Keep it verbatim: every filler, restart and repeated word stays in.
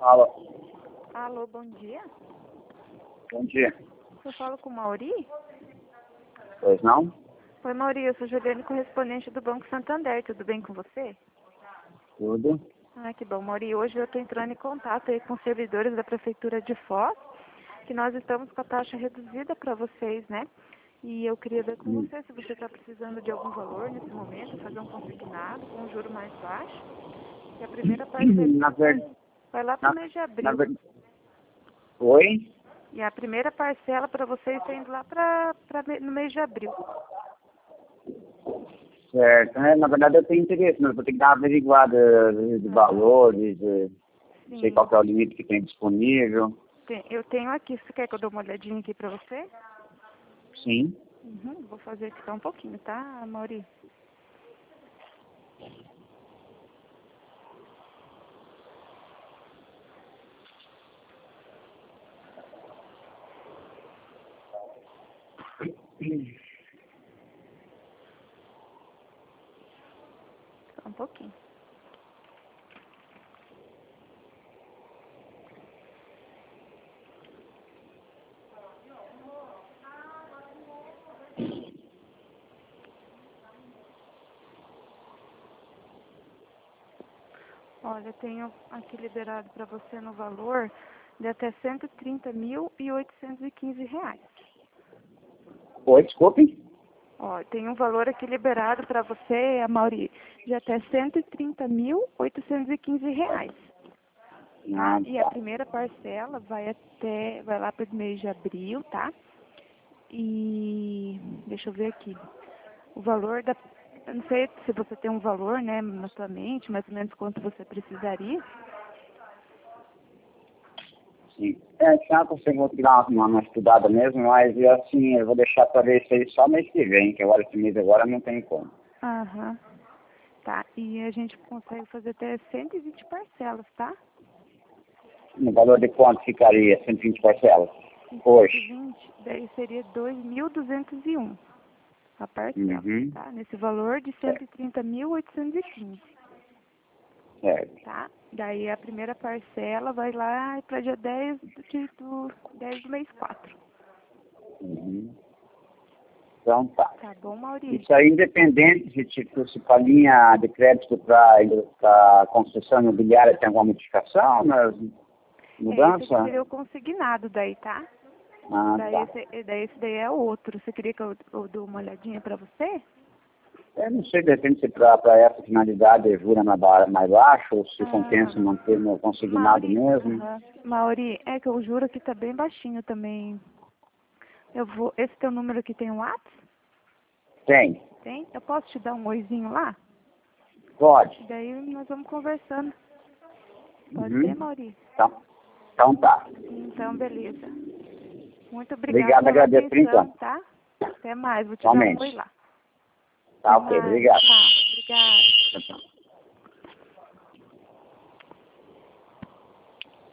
Alô. Alô, bom dia. Bom dia. Eu falo com o Mauri? Pois não? Oi, Mauri, eu sou Juliane, correspondente do Banco Santander. Tudo bem com você? Tudo. Ah, que bom, Mauri. Hoje eu estou entrando em contato aí com os servidores da Prefeitura de Foz, que nós estamos com a taxa reduzida para vocês, né? E eu queria ver com Hum. você se você está precisando de algum valor nesse momento, fazer um consignado com um juro mais baixo. E a primeira parcela Na verdade... vai lá para o mês de Na, na abril. ver... Oi? E a primeira parcela para vocês está indo lá para no mês de abril. Certo. É, na verdade eu tenho interesse, mas vou ter que dar uma averiguada de, de valores, de, não sei Sim. qual que é o limite que tem disponível. Tem- Eu tenho aqui, você quer que eu dê uma olhadinha aqui pra você? Sim. Uhum, vou fazer aqui só um pouquinho, tá, Mauri? Só um pouquinho. Olha, eu tenho aqui liberado pra você no valor de até cento e trinta mil e oitocentos e quinze reais. Oi, desculpe? Ó, tem um valor aqui liberado pra você, Mauri, de até cento e trinta mil oitocentos e quinze reais. Tá? Ah, E a tá. primeira parcela vai até, vai lá para o mês de abril, tá? E deixa eu ver aqui. O valor da, eu não sei se você tem um valor, né, na sua mente, mais ou menos quanto você precisaria. Sim. É, já consigo vou dar uma, uma estudada mesmo, mas eu, assim, eu vou deixar para ver isso aí só mês que vem, que agora esse mês agora não tem como. Aham. Tá, e a gente consegue fazer até cento e vinte parcelas, tá? No valor de quanto ficaria cento e vinte parcelas? Hoje. cento e vinte, daí seria dois mil duzentos e um a parcela, Uhum. tá? Nesse valor de cento e trinta mil oitocentos e quinze. Certo. Tá? Daí a primeira parcela vai lá para dia dez do, de- do, dez do mês quatro. Uhum. Então tá. Tá bom, Mauri? Isso aí, independente de tipo, se a linha de crédito para a construção imobiliária tem alguma modificação, nas É, mudança? esse aqui seria o consignado daí, tá? Ah, Daí tá. esse, daí esse daí é outro. Você queria que eu, eu dou uma olhadinha para você? Eu não sei, de repente, se para essa finalidade jura mais, ba- mais baixo, ou se compensa Ah, manter no consignado Mauri, mesmo. aham. Mauri, é que o juro aqui tá bem baixinho também. Eu vou, esse teu número aqui tem um WhatsApp? Tem. Tem? Eu posso te dar um oizinho lá? Pode. Daí nós vamos conversando. Pode ser, Uhum. Mauri? Então, então tá. Então, beleza. Muito obrigada Obrigado, pela agradeço por atenção, enquanto. tá? Até mais, vou te dar um oi Somente. lá. Tá Até ok, mais, obrigado. tchau. Obrigada. Tchau, tchau.